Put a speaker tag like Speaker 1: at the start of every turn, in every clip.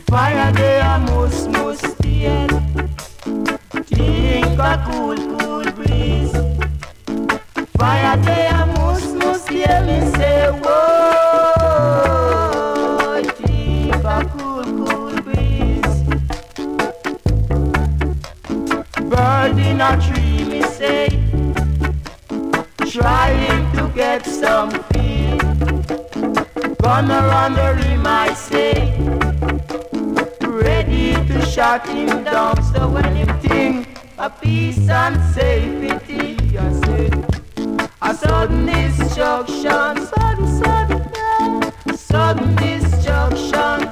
Speaker 1: Fire they a mus steel. Think a cool breeze. Fire they a mus steel. Me say whoa. Think a cool breeze. Bird in a tree. Me say trying to get some feel. Gonna run the rim, I say, ready to shut him down. So when him think a peace and safety, I say, a sudden destruction, sudden destruction.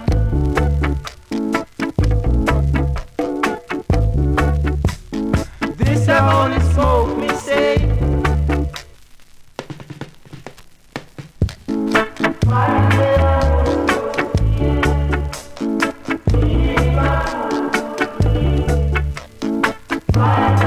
Speaker 1: This a holy smoke, me say. Fire.